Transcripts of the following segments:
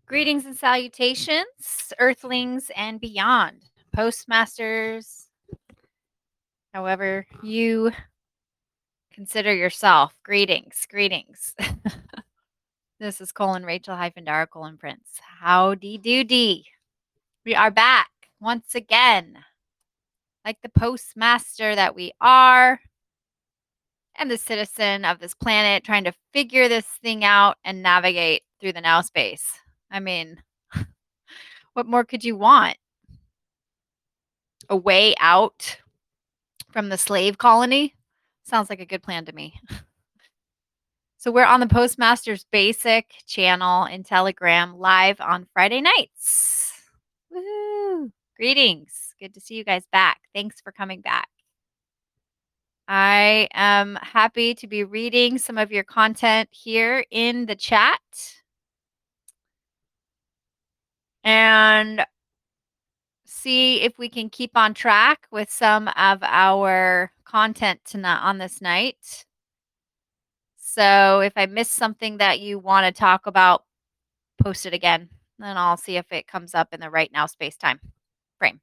Greetings and salutations, Earthlings and beyond, Postmasters, however you consider yourself. Greetings, greetings. This is Rachel Dara Prince. Howdy doody. We are back once again, like the postmaster that we are, and the citizen of this planet trying to figure this thing out and navigate through the now space. I mean, what more could you want? A way out from the slave colony? Sounds like a good plan to me. So we're on the Postmasters Basic channel in Telegram live on Friday nights. Woo! Greetings. Good to see you guys back. Thanks for coming back. I am happy to be reading some of your content here in the chat. And see if we can keep on track with some of our content tonight on this night. So if I missed something that you want to talk about, post it again. Then I'll see if it comes up in the right now space-time frame.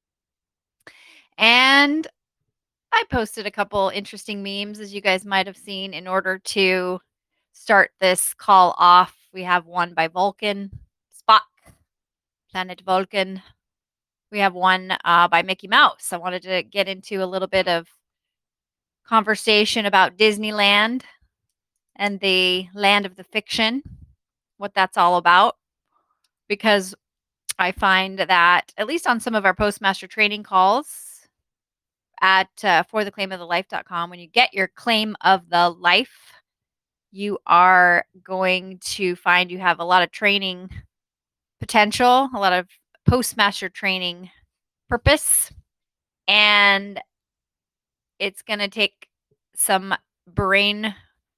And I posted a couple interesting memes, as you guys might have seen, in order to start this call off. We have one by Vulcan, Spock, Planet Vulcan. We have one by Mickey Mouse. I wanted to get into a little bit of conversation about Disneyland and the land of the fiction, what that's all about. Because I find that, at least on some of our Postmaster training calls at fortheclaimofthelife.com, when you get your claim of the life, you are going to find you have a lot of training potential, a lot of Postmaster training purpose, and it's going to take some brain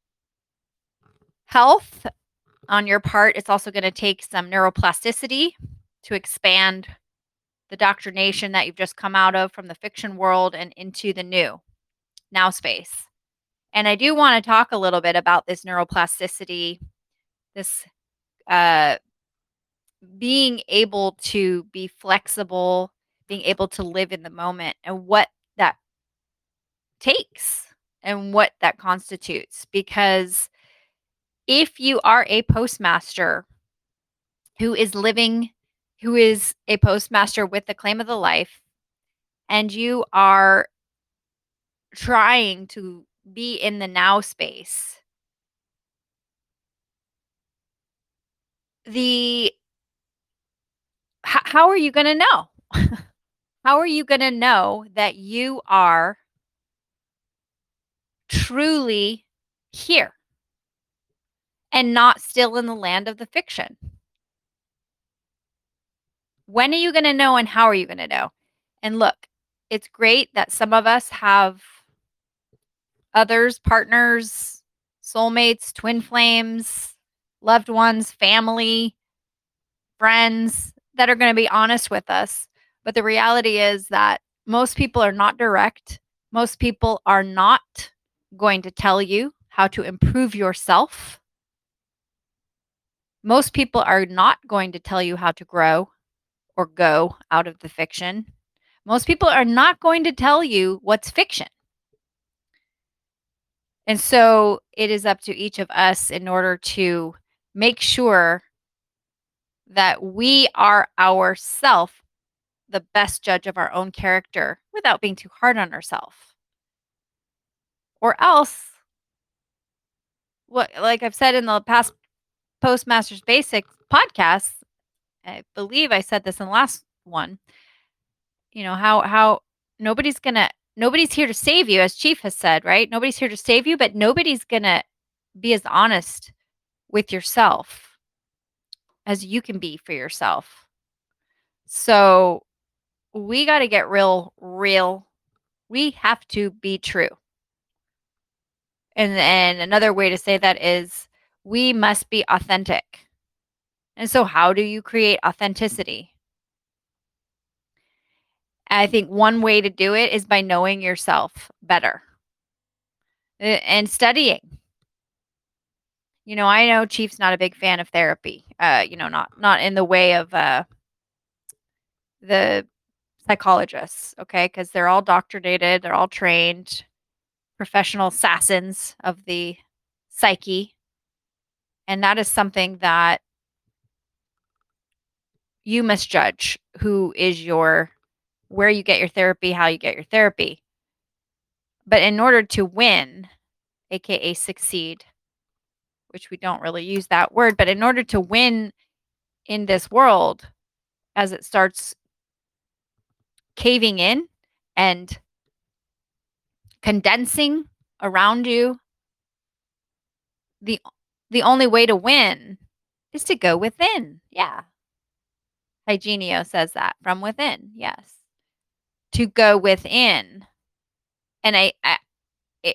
health on your part. It's also going to take some neuroplasticity to expand the doctrination that you've just come out of from the fiction world and into the new now space. And I do want to talk a little bit about this neuroplasticity, this being able to be flexible, being able to live in the moment, and what that takes and what that constitutes. Because if you are a postmaster who is a postmaster with the claim of the life, and you are trying to be in the now space, how are you going to know? How are you going to know that you are truly here and not still in the land of the fiction? When are you going to know, and how are you going to know? And look, it's great that some of us have others, partners, soulmates, twin flames, loved ones, family, friends that are going to be honest with us. But the reality is that most people are not direct. Most people are not going to tell you how to improve yourself. Most people are not going to tell you how to grow or go out of the fiction. Most people are not going to tell you what's fiction. And so it is up to each of us in order to make sure that we are ourselves the best judge of our own character without being too hard on ourselves. Or else, like I've said in the past Postmasters Basic podcast, I believe I said this in the last one, how nobody's here to save you, as Chief has said, right? Nobody's here to save you, but nobody's going to be as honest with yourself as you can be for yourself. So we got to get real. We have to be true. And another way to say that is we must be authentic. And so how do you create authenticity? I think one way to do it is by knowing yourself better and studying. I know Chief's not a big fan of therapy. Not in the way of the psychologists, okay? Because they're all doctorated, they're all trained, professional assassins of the psyche. And that is something that you must judge where you get your therapy, how you get your therapy. But in order to win, aka succeed, which we don't really use that word, but in order to win in this world, as it starts caving in and condensing around you, the the only way to win is to go within. Yeah. Hygenio says that, from within. Yes. To go within. And it,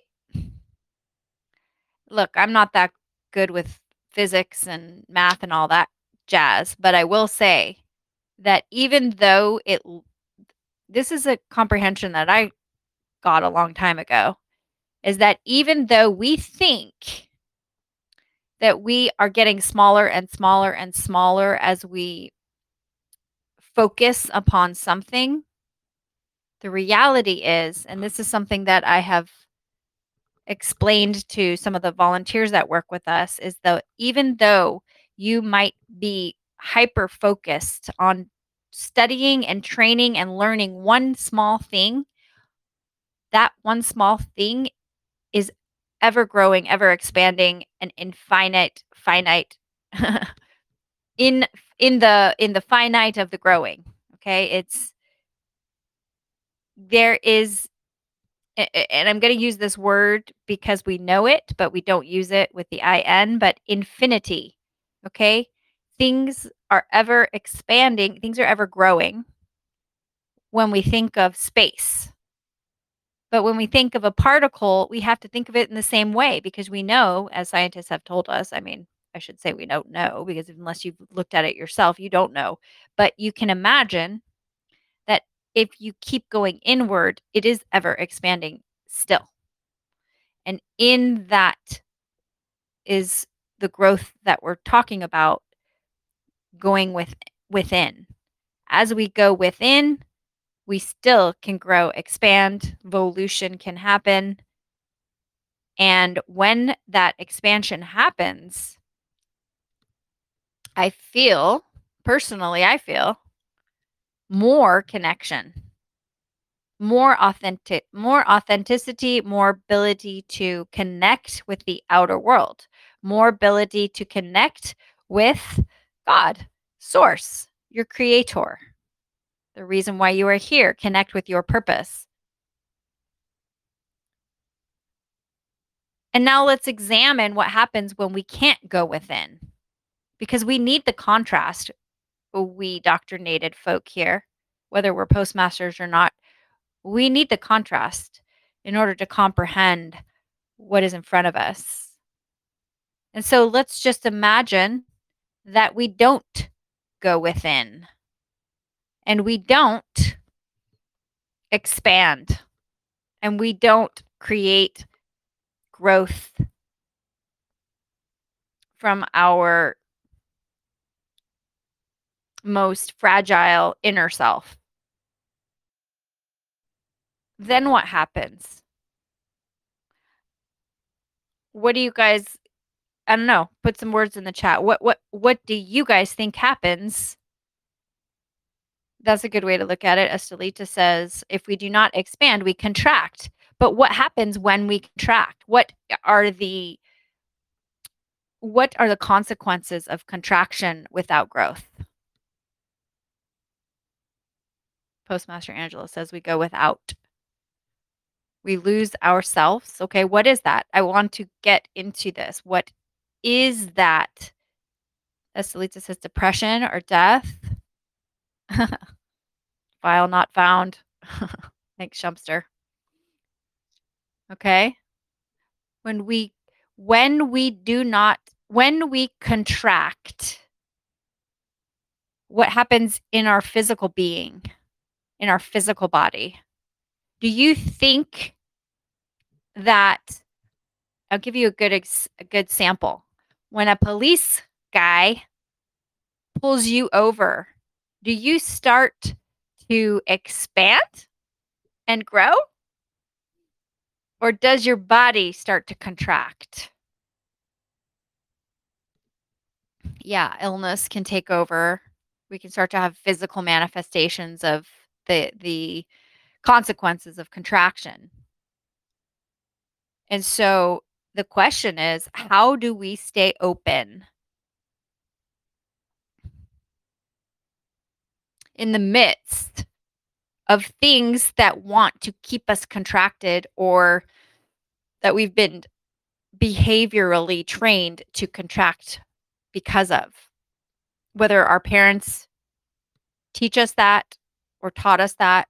look, I'm not that good with physics and math and all that jazz, but I will say that even though this is a comprehension that I got a long time ago, is that even though we think that we are getting smaller and smaller and smaller as we focus upon something, the reality is, and this is something that I have explained to some of the volunteers that work with us, is that even though you might be hyper focused on studying and training and learning one small thing, that one small thing is ever growing, ever expanding, and infinite, finite in the finite of the growing. Okay, there is, and I'm going to use this word because we know it, but we don't use it with the in, but infinity. Okay, things are ever expanding, things are ever growing when we think of space. But when we think of a particle, we have to think of it in the same way, because we know, as scientists have told us, I mean, I should say we don't know, because unless you've looked at it yourself, you don't know. But you can imagine that if you keep going inward, it is ever expanding still. And in that is the growth that we're talking about, going within. As we go within, we still can grow, expand, evolution can happen. And when that expansion happens, I feel more connection, more authenticity, more ability to connect with the outer world, more ability to connect with God, source, your creator, the reason why you are here, connect with your purpose. And now let's examine what happens when we can't go within, because we need the contrast. We doctrinated folk here, whether we're postmasters or not, we need the contrast in order to comprehend what is in front of us. And so let's just imagine that we don't go within and we don't expand and we don't create growth from our most fragile inner self. Then what happens? What do you guys, I don't know, put some words in the chat. What do you guys think happens? That's a good way to look at it. Estelita says, if we do not expand, we contract. But what happens when we contract? What are the consequences of contraction without growth? Postmaster Angela says we go without. We lose ourselves. Okay, what is that? I want to get into this. What is that? Estelita says depression or death. File not found. Thanks, Shumster. Okay. When we contract, what happens in our physical being, in our physical body? Do you think that, I'll give you a good sample. when a police guy pulls you over, do you start to expand and grow? Or does your body start to contract? Yeah, illness can take over. We can start to have physical manifestations of the consequences of contraction. And so the question is, how do we stay open in the midst of things that want to keep us contracted or that we've been behaviorally trained to contract because of? Whether our parents teach us that or taught us that,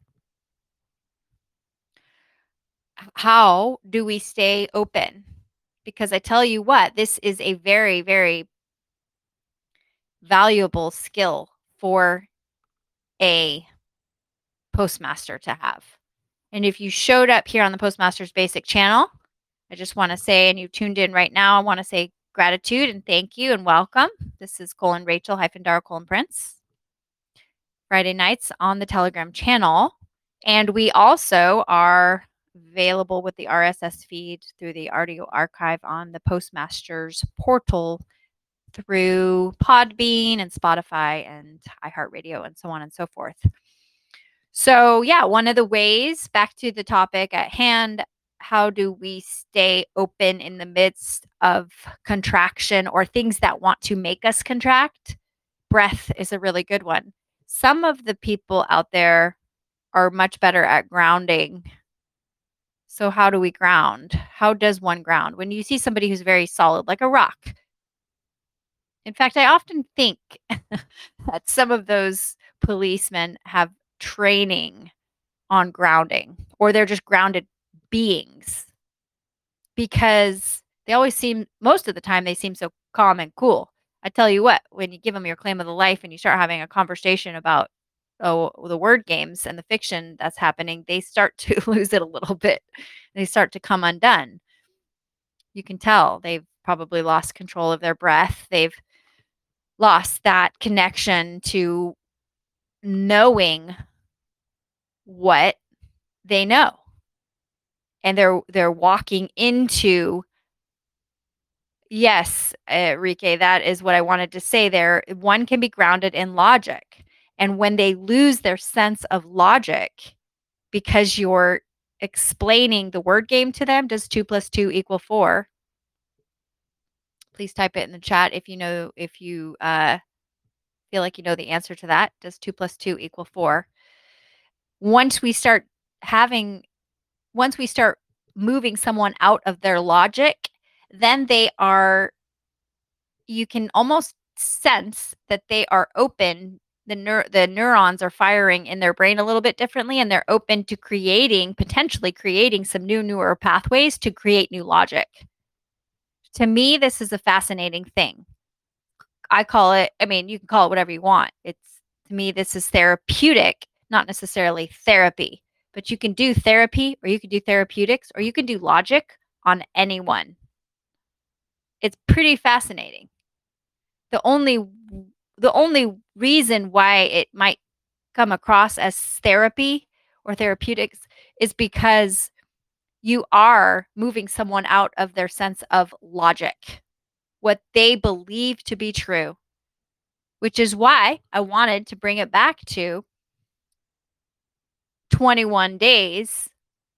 how do we stay open? Because I tell you what, this is a very, very valuable skill for a postmaster to have. And if you showed up here on the Postmaster's Basic channel, I just want to say, and you tuned in right now, I want to say gratitude and thank you and welcome. This is Colin Rachel Dara Colin Prince. Friday nights on the Telegram channel. And we also are available with the RSS feed through the audio archive on the Postmasters portal through Podbean and Spotify and iHeartRadio and so on and so forth. So, yeah, one of the ways, back to the topic at hand, how do we stay open in the midst of contraction or things that want to make us contract? Breath is a really good one. Some of the people out there are much better at grounding. So how do we ground? How does one ground? When you see somebody who's very solid, like a rock. In fact, I often think that some of those policemen have training on grounding, or they're just grounded beings because they always seem, most of the time, they seem so calm and cool. I tell you what, when you give them your claim of the life and you start having a conversation about the word games and the fiction that's happening, they start to lose it a little bit. They start to come undone. You can tell they've probably lost control of their breath. They've lost that connection to knowing what they know. And they're walking into, yes, Enrique, that is what I wanted to say there. One can be grounded in logic. And when they lose their sense of logic because you're explaining the word game to them, does 2 + 2 = 4? Please type it in the chat if you know, if you feel like you know the answer to that. Does 2 + 2 = 4? Once we start moving someone out of their logic, then you can almost sense that they are open. The neurons are firing in their brain a little bit differently, and they're open to potentially creating some new neural pathways to create new logic. To me, this is a fascinating thing. I call it, I mean, you can call it whatever you want. To me, this is therapeutic, not necessarily therapy, but you can do therapy, or you can do therapeutics, or you can do logic on anyone. It's pretty fascinating. The only reason why it might come across as therapy or therapeutics is because you are moving someone out of their sense of logic, what they believe to be true, which is why I wanted to bring it back to 21 days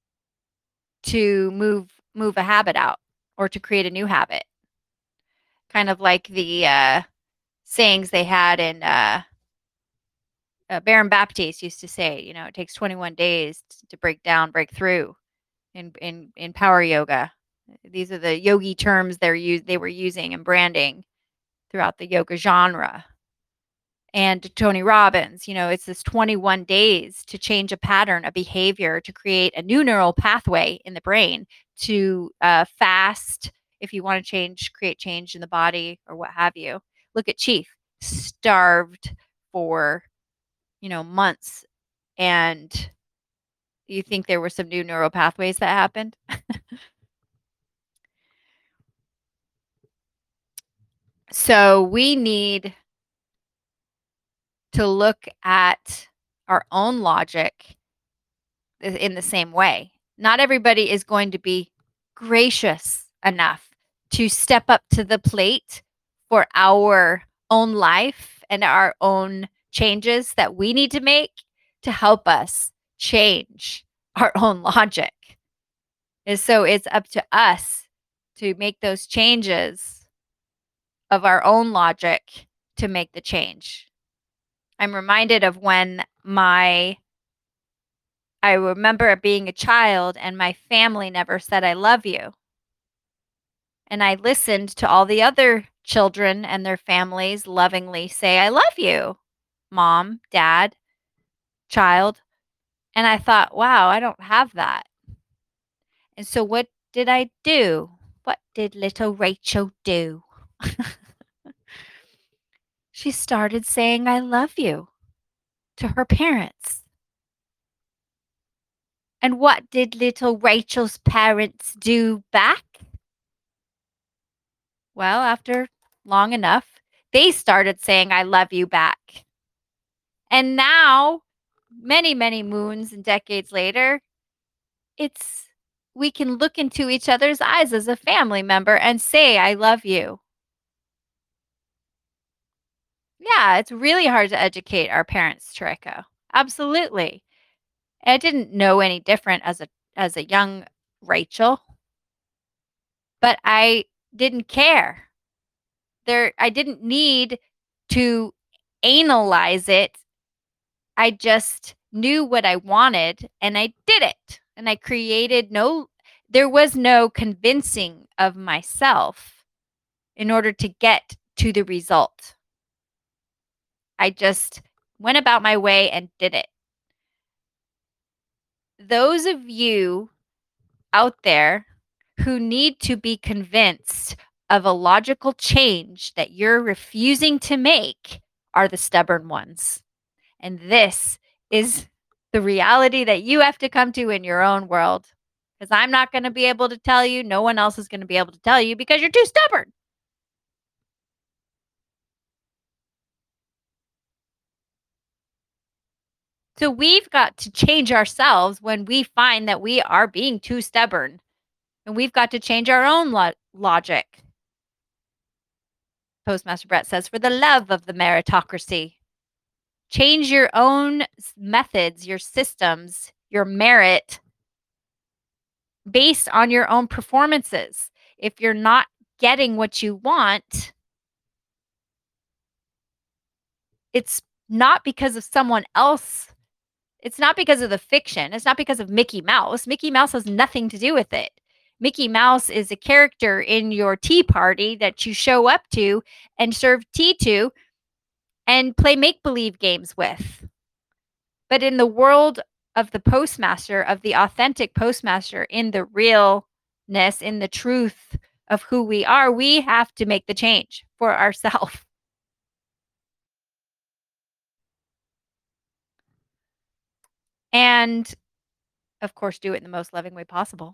to move a habit out or to create a new habit. Kind of like the sayings they had in Baron Baptiste used to say, it takes 21 days to break through in power yoga. These are the yogi terms they were using and branding throughout the yoga genre. And Tony Robbins, it's this 21 days to change a pattern, a behavior, to create a new neural pathway in the brain, to fast if you want to create change in the body or what have you. Look at Chief, starved for, months. And you think there were some new neural pathways that happened? So we need to look at our own logic in the same way. Not everybody is going to be gracious enough to step up to the plate for our own life and our own changes that we need to make to help us change our own logic. And so it's up to us to make those changes of our own logic to make the change. I'm reminded of when I remember being a child and my family never said, I love you. And I listened to all the other children and their families lovingly say, I love you, mom, dad, child. And I thought, wow, I don't have that. And so what did I do? What did little Rachel do? She started saying, I love you to her parents. And what did little Rachel's parents do back? Well, after long enough, they started saying, I love you back. And now, many, many moons and decades later, we can look into each other's eyes as a family member and say, I love you. Yeah, it's really hard to educate our parents, Tariko. Absolutely. I didn't know any different as a young Rachel, but I didn't care. I didn't need to analyze it. I just knew what I wanted and I did it. And I created there was no convincing of myself in order to get to the result. I just went about my way and did it. Those of you out there who need to be convinced of a logical change that you're refusing to make are the stubborn ones. And this is the reality that you have to come to in your own world. Because I'm not going to be able to tell you. No one else is going to be able to tell you because you're too stubborn. So we've got to change ourselves when we find that we are being too stubborn. And we've got to change our own logic. Postmaster Brett says, for the love of the meritocracy, change your own methods, your systems, your merit based on your own performances. If you're not getting what you want, it's not because of someone else. It's not because of the fiction. It's not because of Mickey Mouse. Mickey Mouse has nothing to do with it. Mickey Mouse is a character in your tea party that you show up to and serve tea to and play make-believe games with. But in the world of the postmaster, of the authentic postmaster, in the realness, in the truth of who we are, we have to make the change for ourselves. And of course, do it in the most loving way possible.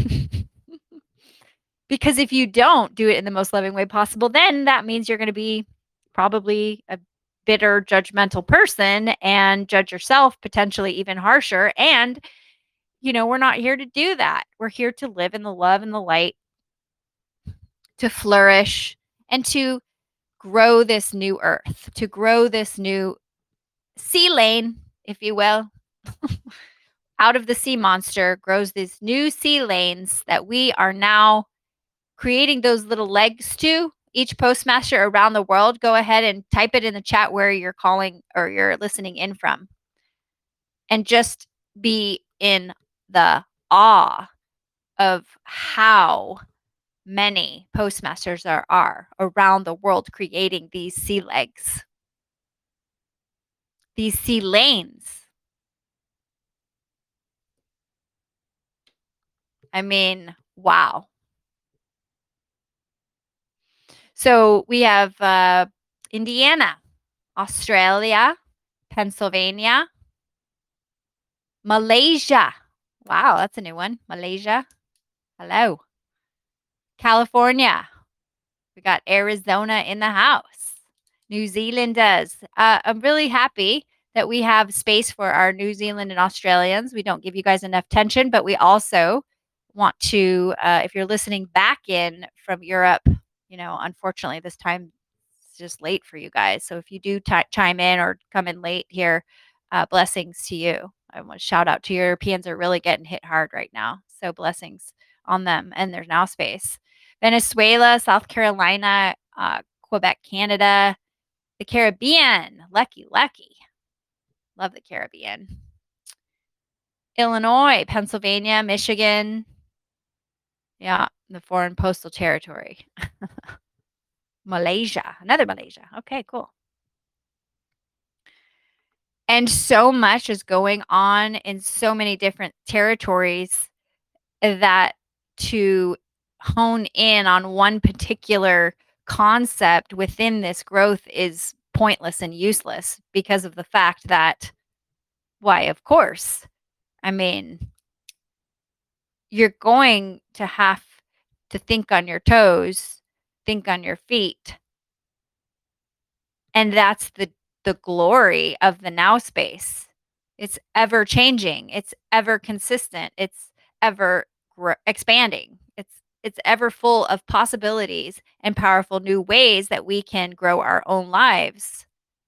Because if you don't do it in the most loving way possible, then that means you're going to be probably a bitter, judgmental person and judge yourself potentially even harsher. And, we're not here to do that. We're here to live in the love and the light, to flourish, and to grow this new earth, to grow this new sea lane, if you will. Out of the sea monster grows these new sea lanes that we are now creating those little legs to. Each postmaster around the world, go ahead and type it in the chat where you're calling or you're listening in from. And just be in the awe of how many postmasters there are around the world creating these sea legs, these sea lanes. I mean, wow. So we have Indiana, Australia, Pennsylvania, Malaysia. Wow, that's a new one. Malaysia. Hello. California, We got Arizona in the house. New Zealand does. I'm really happy that we have space for our New Zealand and Australians. We don't give you guys enough tension, but we also want to, if you're listening back in from Europe, unfortunately, this time it's just late for you guys. So if you do chime in or come in late here, blessings to you. I want to shout out to Europeans are really getting hit hard right now. So blessings on them. And there's now space. Venezuela, South Carolina, Quebec, Canada, the Caribbean. Lucky, lucky. Love the Caribbean. Illinois, Pennsylvania, Michigan. Yeah, the foreign postal territory. Malaysia, another Malaysia. Okay, cool. And so much is going on in so many different territories that to hone in on one particular concept within this growth is pointless and useless because of the fact that, why, of course, I mean, you're going to have to think on your toes, think on your feet. And that's the glory of the now space. It's ever changing. It's ever consistent. It's ever expanding. It's ever full of possibilities and powerful new ways that we can grow our own lives.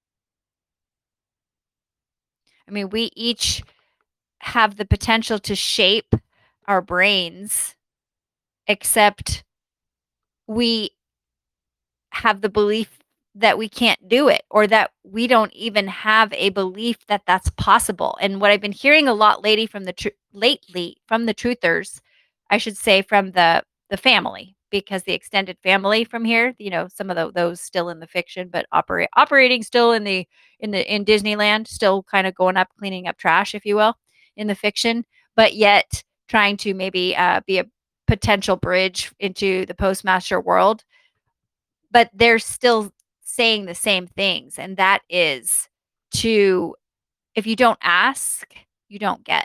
I mean, we each have the potential to shape our brains, except we have the belief that we can't do it, or that we don't even have a belief that that's possible. And what I've been hearing a lot lately from the truthers, I should say, from the family, because the extended family from here, some of those still in the fiction, but operating still in Disneyland, still kind of going up, cleaning up trash, if you will, in the fiction, but yet trying to maybe be a potential bridge into the postmaster world. But they're still saying the same things, and that is to, if you don't ask, you don't get.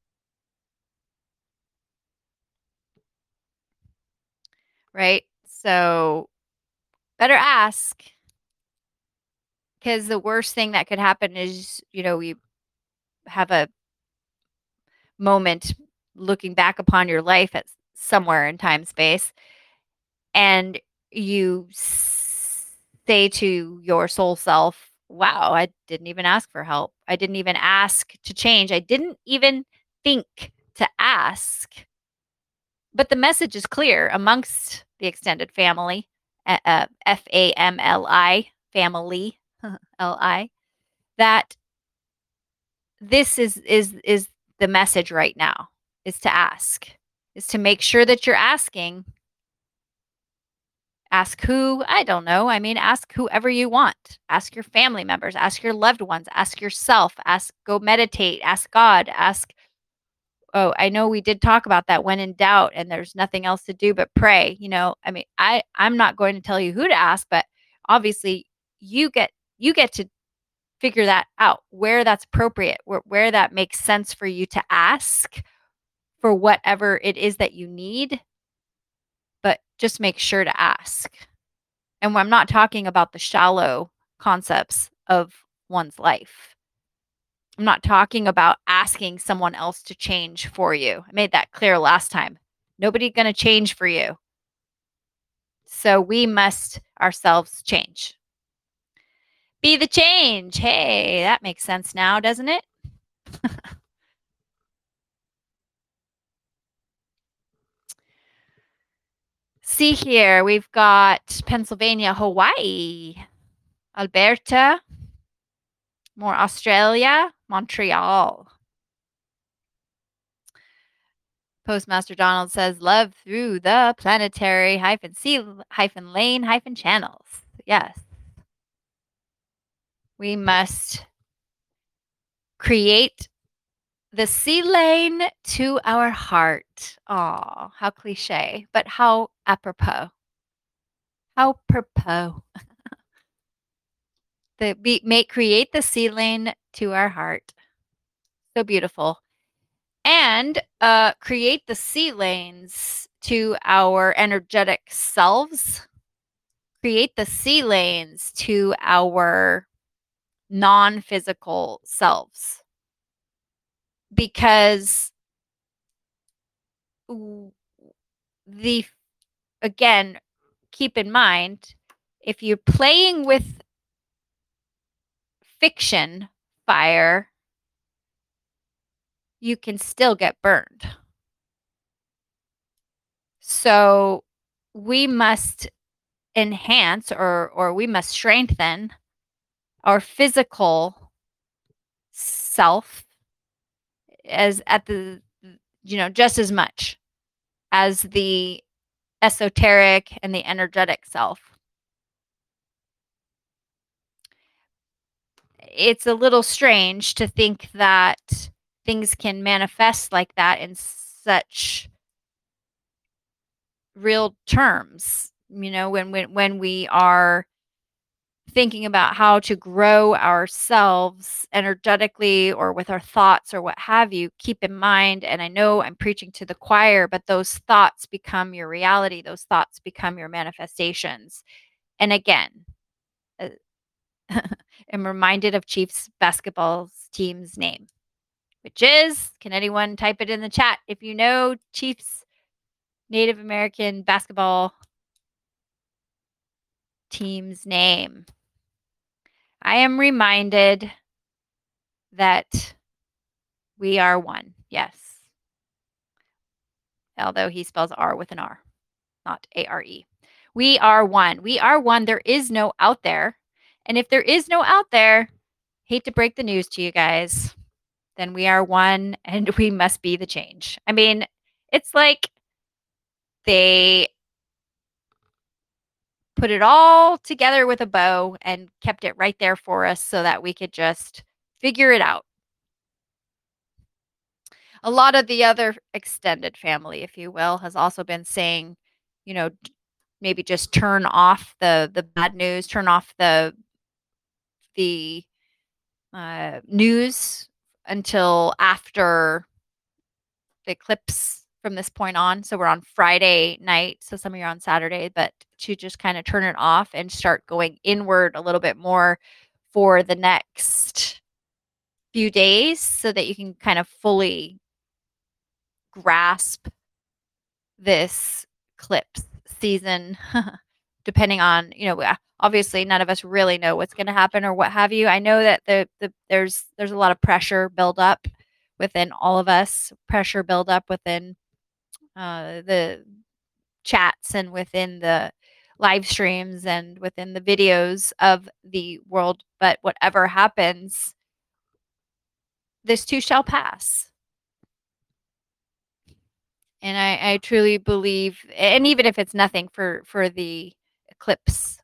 Right? So better ask, because the worst thing that could happen is, you have a moment looking back upon your life at somewhere in time space, and you say to your soul self, wow, I didn't even ask for help. I didn't even ask to change. I didn't even think to ask. But the message is clear amongst the extended family, FAMLI, family, LI, that this is the message right now, is to ask, is to make sure that you're asking. Ask who? I don't know. I mean, ask whoever you want. Ask your family members, ask your loved ones, ask yourself, go meditate, ask God, ask. Oh, I know we did talk about that, when in doubt and there's nothing else to do but pray. I mean, I'm not going to tell you who to ask, but obviously you get to figure that out, where that's appropriate, where that makes sense for you to ask for whatever it is that you need, but just make sure to ask. And I'm not talking about the shallow concepts of one's life. I'm not talking about asking someone else to change for you. I made that clear last time. Nobody's going to change for you. So we must ourselves change. Be the change. Hey, that makes sense now, doesn't it? See here, we've got Pennsylvania, Hawaii, Alberta, more Australia, Montreal. Postmaster Donald says, love through the planetary -sea-lane channels. Yes. We must create the sea lane to our heart. Oh, how cliche, but how apropos. How apropos. Create the sea lane to our heart. So beautiful. And create the sea lanes to our energetic selves, create the sea lanes to our non-physical selves. Because the again, keep in mind, if you're playing with fiction fire, you can still get burned. So we must enhance or we must strengthen our physical self as at the just as much as the esoteric and the energetic self. It's a little strange to think that things can manifest like that in such real terms, when we are thinking about how to grow ourselves energetically or with our thoughts or what have you. Keep in mind, and I know I'm preaching to the choir, but those thoughts become your reality. Those thoughts become your manifestations. And again, I'm reminded of Chiefs basketball team's name, which is, can anyone type it in the chat if you know Chiefs Native American basketball team's name? I am reminded that we are one. Yes. Although he spells R with an R, not A-R-E. We are one. We are one. There is no out there. And if there is no out there, hate to break the news to you guys, then we are one and we must be the change. I mean, it's like they put it all together with a bow and kept it right there for us so that we could just figure it out. A lot of the other extended family, if you will, has also been saying, maybe just turn off the bad news, turn off the news until after the eclipse from this point on. So we're on Friday night. So some of you are on Saturday, but to just kind of turn it off and start going inward a little bit more for the next few days so that you can kind of fully grasp this eclipse season, depending on, obviously none of us really know what's going to happen or what have you. I know that there's a lot of pressure build up within all of us, pressure build up within the chats and within the live streams and within the videos of the world. But whatever happens, this too shall pass. And I truly believe, and even if it's nothing for the eclipse,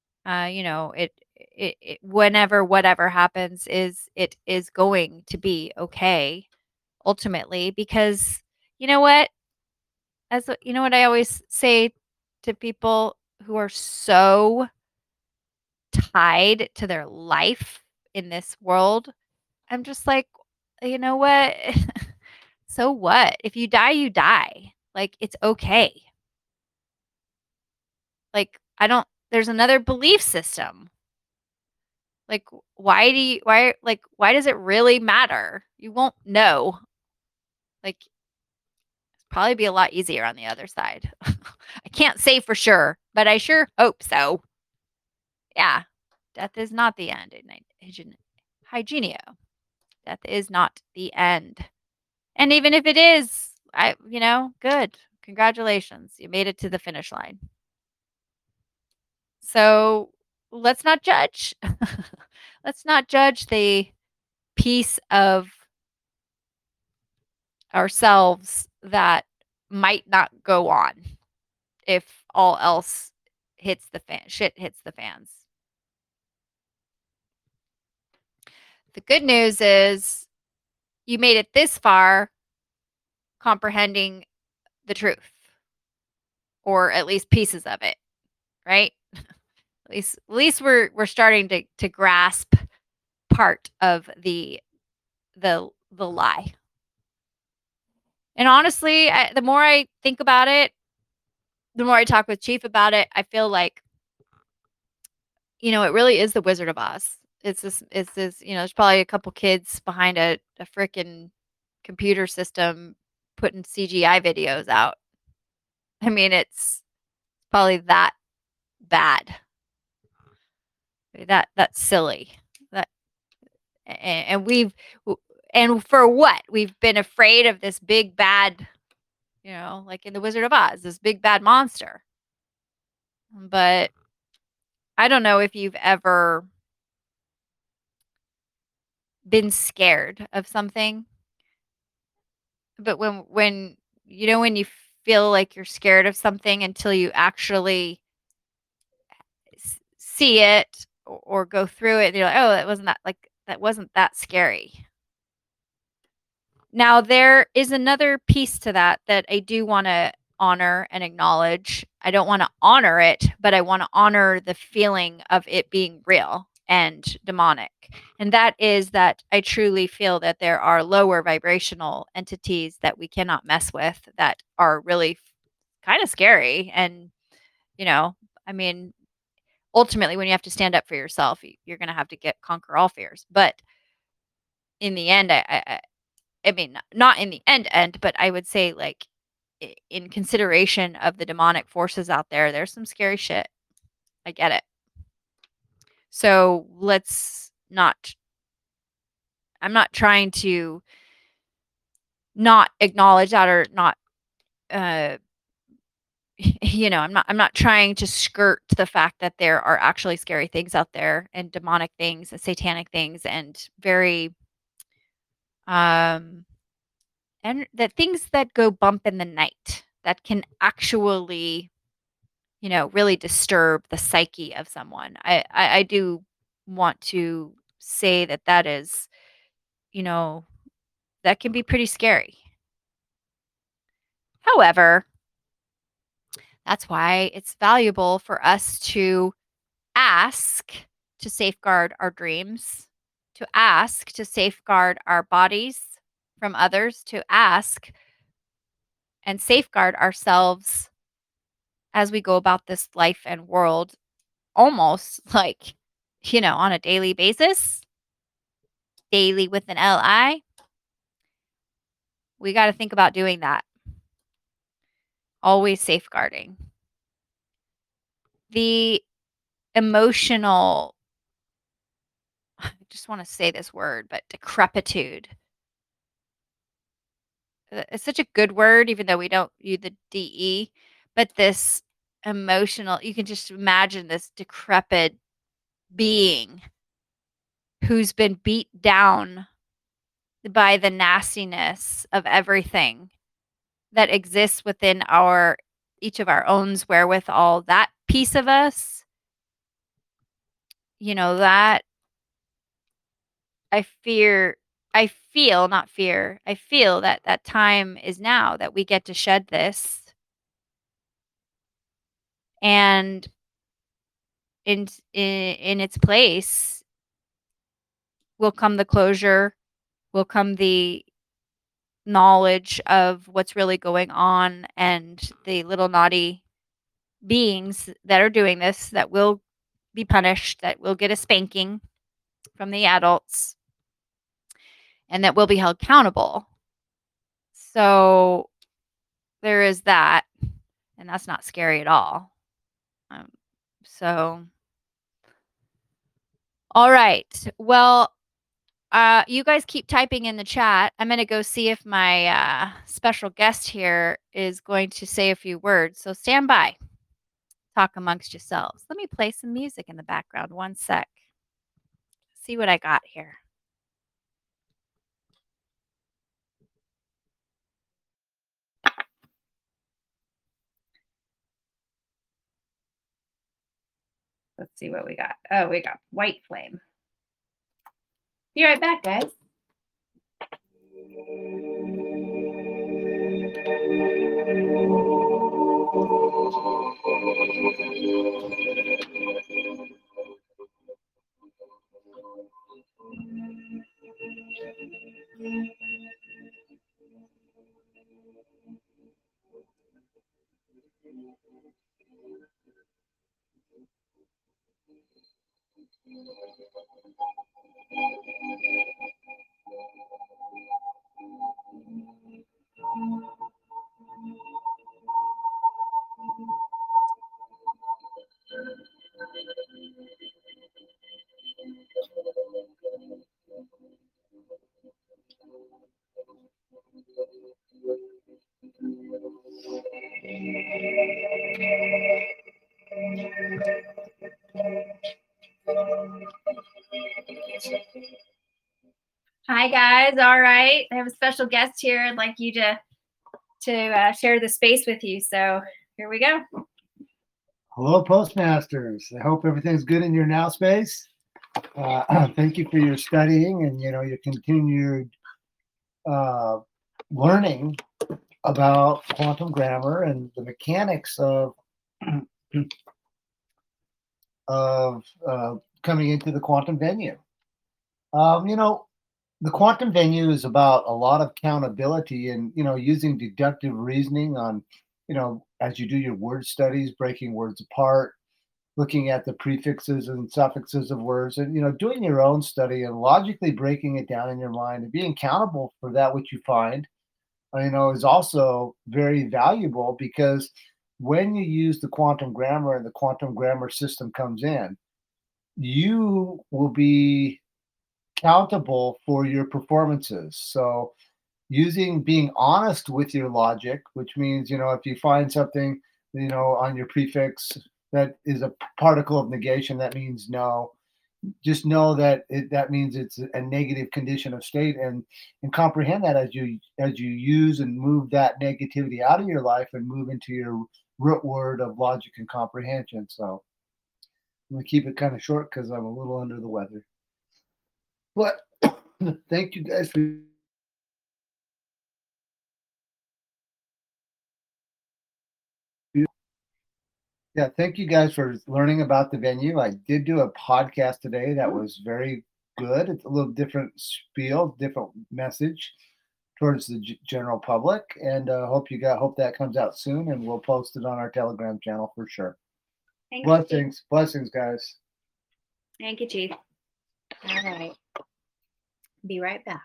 it whenever whatever happens it is going to be okay ultimately, because you know what, you know what I always say to people who are so tied to their life in this world. I'm just like, you know what? So what? If you die, you die. Like, it's okay. Like, there's another belief system. Like, why does it really matter? You won't know. Like, probably be a lot easier on the other side. I can't say for sure, but I sure hope so. Yeah. Death is not the end. Hygienio. Death is not the end. And even if it is, good. Congratulations. You made it to the finish line. So let's not judge. Let's not judge the piece of ourselves that might not go on if all else hits the fan. Shit hits the fans. The good news is you made it this far comprehending the truth, or at least pieces of it, right? At least we're starting to grasp part of the lie. And honestly, the more I think about it, the more I talk with Chief about it, I feel like it really is the Wizard of Oz. It's this, there's probably a couple kids behind a frickin' computer system putting CGI videos out. I mean, it's probably that bad. That's silly. That and and for what? We've been afraid of this big bad, like in the Wizard of Oz, this big bad monster. But I don't know if you've ever been scared of something, but when you feel like you're scared of something until you actually see it or go through it, and you're like, oh, that wasn't that scary. Now there is another piece to that I do want to honor and acknowledge. I don't want to honor it, but I want to honor the feeling of it being real and demonic. And that is that I truly feel that there are lower vibrational entities that we cannot mess with that are really kind of scary. And, you know, I mean, ultimately, when you have to stand up for yourself, you're going to have to conquer all fears. But in the end, I mean, not in the end, but I would say, like, in consideration of the demonic forces out there, there's some scary shit. I get it. So let's not. I'm not trying to not acknowledge that or not. Uh, I'm not trying to skirt the fact that there are actually scary things out there and demonic things and satanic things and very um and the things that go bump in the night that can actually, really disturb the psyche of someone. I do want to say that is, you know, that can be pretty scary. However, that's why it's valuable for us to ask to safeguard our dreams, to ask to safeguard our bodies from others, to ask and safeguard ourselves as we go about this life and world almost like, on a daily basis, daily with an LI. We got to think about doing that. Always safeguarding. The emotional, I just want to say this word, but decrepitude. It's such a good word, even though we don't use the DE, but this emotional, you can just imagine this decrepit being who's been beat down by the nastiness of everything that exists within each of our own's wherewithal. That piece of us, that I fear, I feel, not fear, I feel that time is now that we get to shed this. And in its place will come the closure, will come the knowledge of what's really going on, and the little naughty beings that are doing this that will be punished, that will get a spanking from the adults, and that will be held accountable. So there is that, and that's not scary at all. So, all right. Well, you guys keep typing in the chat. I'm going to go see if my special guest here is going to say a few words. So stand by. Talk amongst yourselves. Let me play some music in the background. One sec. See what I got here. Let's see what we got. Oh, we got White Flame. Be right back, guys. Hi guys. All right, I have a special guest here. I'd like you to share the space with you. So here we go. Hello, Postmasters. I hope everything's good in your now space. Thank you for your studying and your continued learning about quantum grammar and the mechanics of coming into the quantum venue. The quantum venue is about a lot of countability and using deductive reasoning on as you do your word studies, breaking words apart, looking at the prefixes and suffixes of words, and doing your own study and logically breaking it down in your mind and being accountable for that which you find is also very valuable, because when you use the quantum grammar and the quantum grammar system comes in, you will be accountable for your performances. So being honest with your logic, which means, if you find something, on your prefix that is a particle of negation, that means no. Just know that that means it's a negative condition of state, and comprehend that as you use and move that negativity out of your life and move into your root word of logic and comprehension. So I'm going to keep it kind of short because I'm a little under the weather. But thank you guys for thank you guys for learning about the venue. I did do a podcast today that was very good. It's a little different spiel, different message towards the general public, and hope that comes out soon, and we'll post it on our Telegram channel for sure. Blessings, guys. Thank you, Chief. All right. Be right back.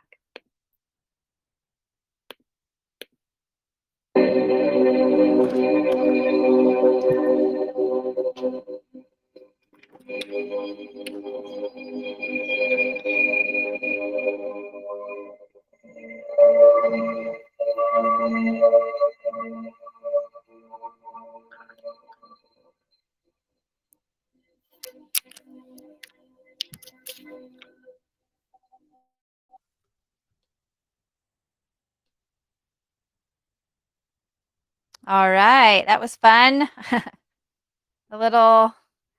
All right, that was fun. A little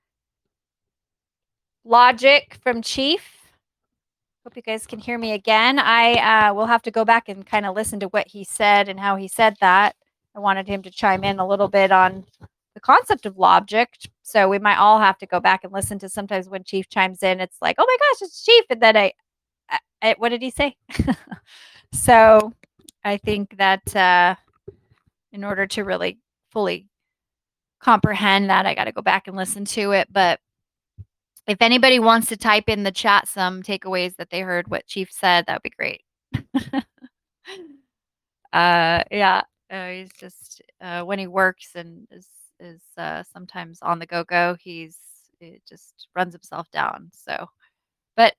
logic from Chief. Hope you guys can hear me again. I will have to go back and kind of listen to what he said and how he said that. I wanted him to chime in a little bit on the concept of logic. So we might all have to go back and listen to, sometimes when Chief chimes in, it's like, oh my gosh, it's Chief. And then I what did he say? So I think that in order to really fully comprehend that, I got to go back and listen to it. But if anybody wants to type in the chat some takeaways that they heard what Chief said, that would be great. Yeah, he's just when he works and is sometimes on the go, it just runs himself down. So, but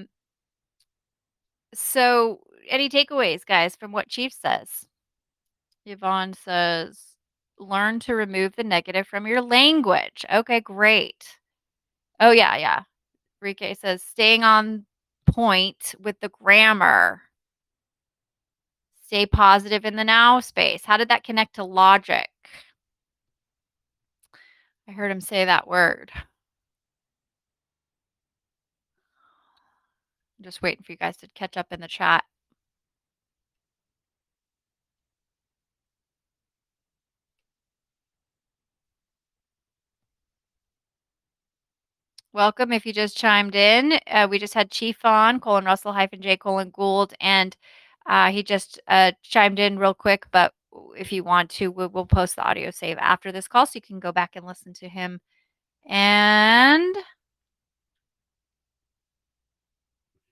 so any takeaways, guys, from what Chief says? Yvonne says, learn to remove the negative from your language. Okay, great. Oh yeah. Rike says, staying on point with the grammar. Stay positive in the now space. How did that connect to logic? I heard him say that word. I'm just waiting for you guys to catch up in the chat. Welcome if you just chimed in. We just had Chief on, Colin Russell -J Colin Gould, and he just chimed in real quick, but if you want to, we'll post the audio save after this call so you can go back and listen to him. And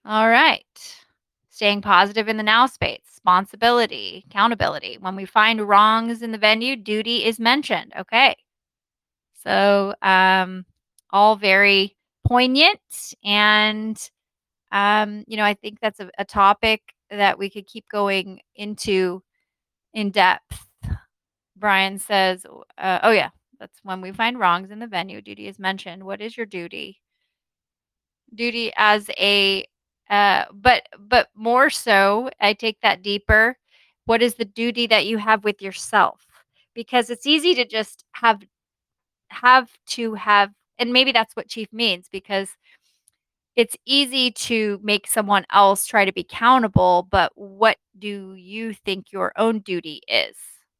All right. Staying positive in the now space, responsibility, accountability. When we find wrongs in the venue, duty is mentioned. Okay. So, all very poignant. And, I think that's a topic that we could keep going into in depth. Brian says, oh, yeah, that's when we find wrongs in the venue, duty is mentioned. What is your duty? Duty as a but more so, I take that deeper. What is the duty that you have with yourself? Because it's easy to just have, and maybe that's what chief means, because it's easy to make someone else try to be accountable, but what do you think your own duty is?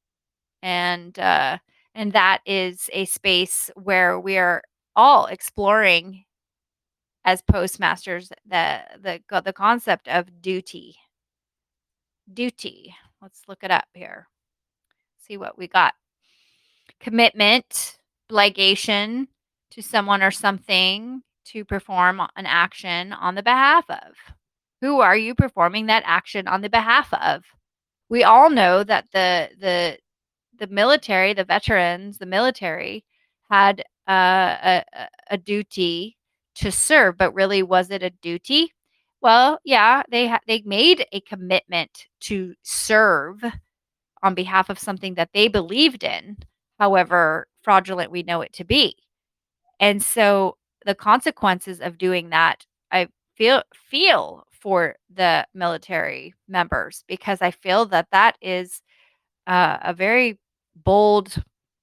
And that is a space where we are all exploring as postmasters the concept of duty. Duty. Let's look it up here. See what we got. Commitment, obligation to someone or something to perform an action on the behalf of. Who are you performing that action on the behalf of? We all know that the military, the veterans, the military had a duty to serve, but really, was it a duty? Well, yeah, they made a commitment to serve on behalf of something that they believed in, however fraudulent we know it to be. And so the consequences of doing that, I feel for the military members, because I feel that that is a very bold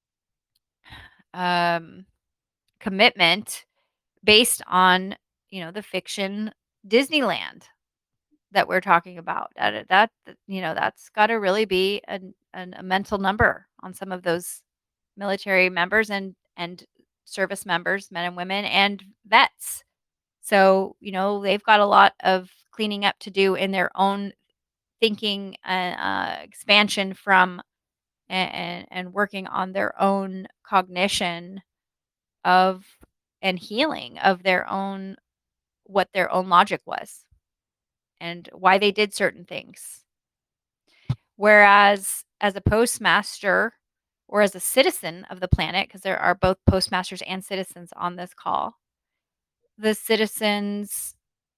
um, commitment based on the fiction Disneyland that we're talking about. That's got to really be a mental number on some of those military members and service members, men and women, and vets. So they've got a lot of cleaning up to do in their own thinking and expansion from and working on their own cognition of and healing of their own, what their own logic was and why they did certain things. Whereas as a postmaster or as a citizen of the planet, because there are both postmasters and citizens on this call, the citizens,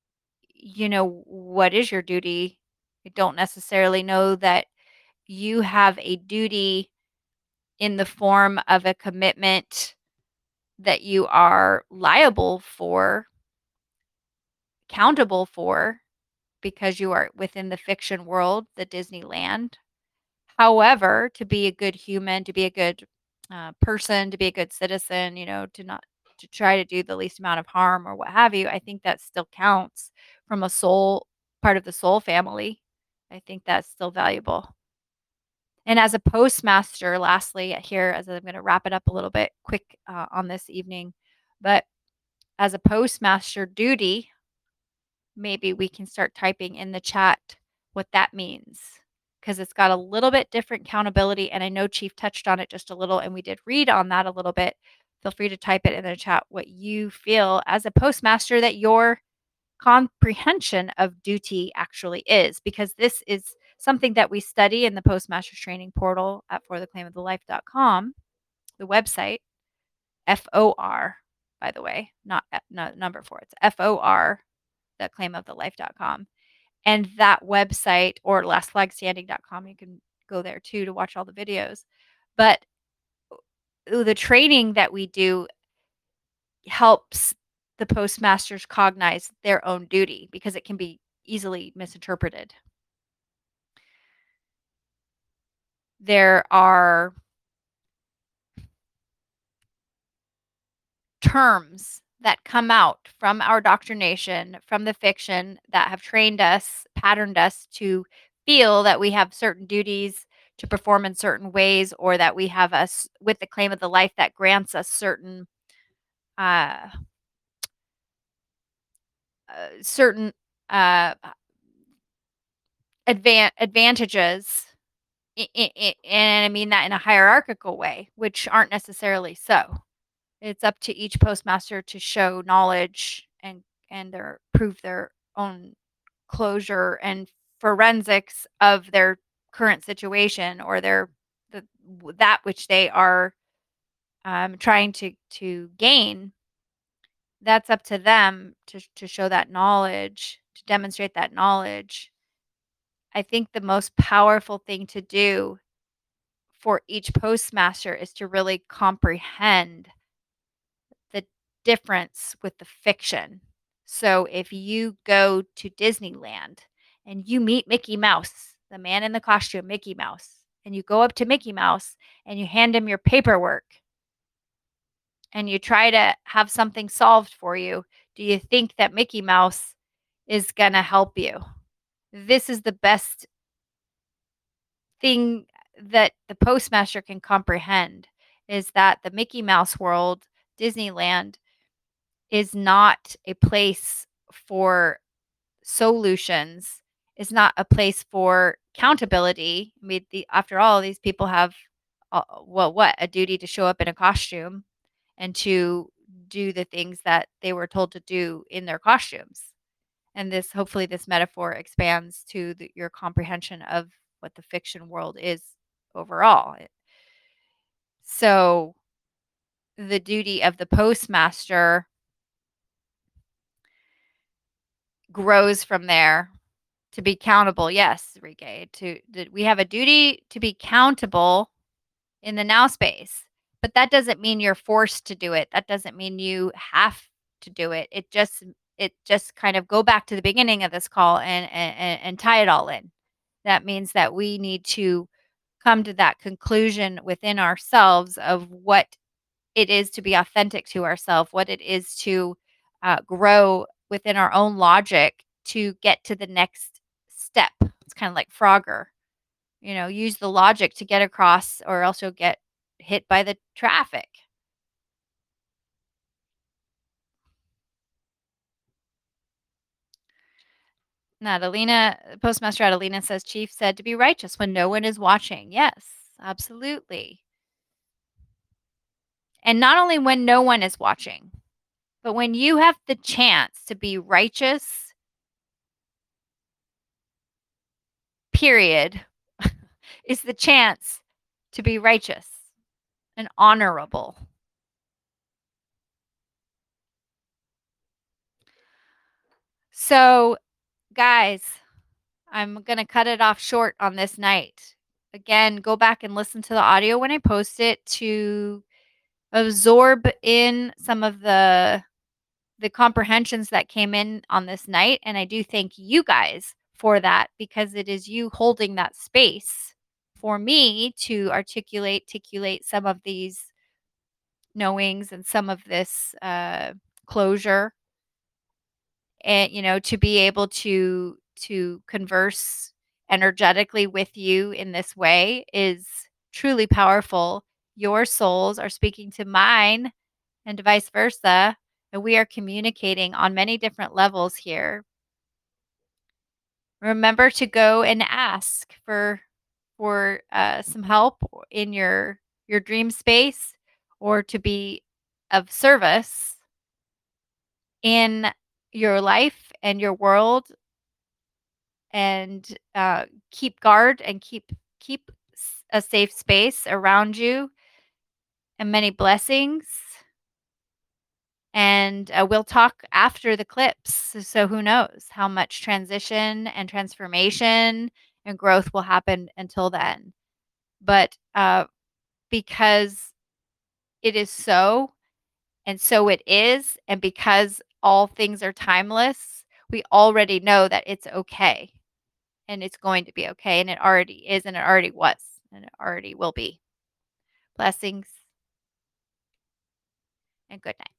what is your duty? I don't necessarily know that you have a duty in the form of a commitment that you are liable for, accountable for, because you are within the fiction world, the Disneyland. However, to be a good human, to be a good person, to be a good citizen, to try to do the least amount of harm or what have you, I think that still counts from a soul part of the soul family. I think that's still valuable. And as a postmaster, lastly, here, as I'm going to wrap it up a little bit quick on this evening, but as a postmaster duty, maybe we can start typing in the chat what that means, because it's got a little bit different accountability. And I know Chief touched on it just a little, and we did read on that a little bit. Feel free to type it in the chat what you feel as a postmaster that your comprehension of duty actually is, because this is something that we study in the Postmasters Training Portal at fortheclaimofthelife.com, the website, FOR, by the way, not number 4, it's FOR, theclaimofthelife.com. And that website, or lastflagstanding.com, you can go there too to watch all the videos. But the training that we do helps the postmasters cognize their own duty, because it can be easily misinterpreted. There are terms that come out from our doctrination, from the fiction, that have trained us, patterned us to feel that we have certain duties to perform in certain ways, or that we have us with the claim of the life that grants us certain certain advantages, and I mean that in a hierarchical way, which aren't necessarily so. It's up to each postmaster to show knowledge and prove their own closure and forensics of their current situation or that which they are trying to gain. That's up to them to show that knowledge, to demonstrate that knowledge. I think the most powerful thing to do for each postmaster is to really comprehend the difference with the fiction. So if you go to Disneyland and you meet Mickey Mouse, the man in the costume, Mickey Mouse, and you go up to Mickey Mouse and you hand him your paperwork and you try to have something solved for you, do you think that Mickey Mouse is going to help you? This is the best thing that the postmaster can comprehend, is that the Mickey Mouse world, Disneyland, is not a place for solutions, is not a place for accountability. I mean, after all, these people have, a duty to show up in a costume and to do the things that they were told to do in their costumes. And hopefully, this metaphor expands to your comprehension of what the fiction world is overall. So, the duty of the postmaster grows from there to be accountable. Yes, Rike, we have a duty to be accountable in the now space, but that doesn't mean you're forced to do it. That doesn't mean you have to do it. It just kind of go back to the beginning of this call and tie it all in. That means that we need to come to that conclusion within ourselves of what it is to be authentic to ourselves, what it is to grow within our own logic to get to the next step. It's kind of like Frogger, use the logic to get across or else you'll get hit by the traffic. Postmaster Adelina says, Chief said to be righteous when no one is watching. Yes, absolutely. And not only when no one is watching, but when you have the chance to be righteous, period, is the chance to be righteous and honorable. So, guys, I'm going to cut it off short on this night. Again, go back and listen to the audio when I post it to absorb in some of the comprehensions that came in on this night. And I do thank you guys for that, because it is you holding that space for me to articulate some of these knowings and some of this closure, and to be able to converse energetically with you in this way is truly powerful. Your souls are speaking to mine and vice versa, and we are communicating on many different levels here. Remember to go and ask for some help in your dream space, or to be of service in your life and your world, and keep guard and keep a safe space around you, and many blessings. And we'll talk after the clips. So who knows how much transition and transformation and growth will happen until then. But because it is so, and so it is, and because all things are timeless, we already know that it's okay. And it's going to be okay. And it already is, and it already was, and it already will be. Blessings and good night.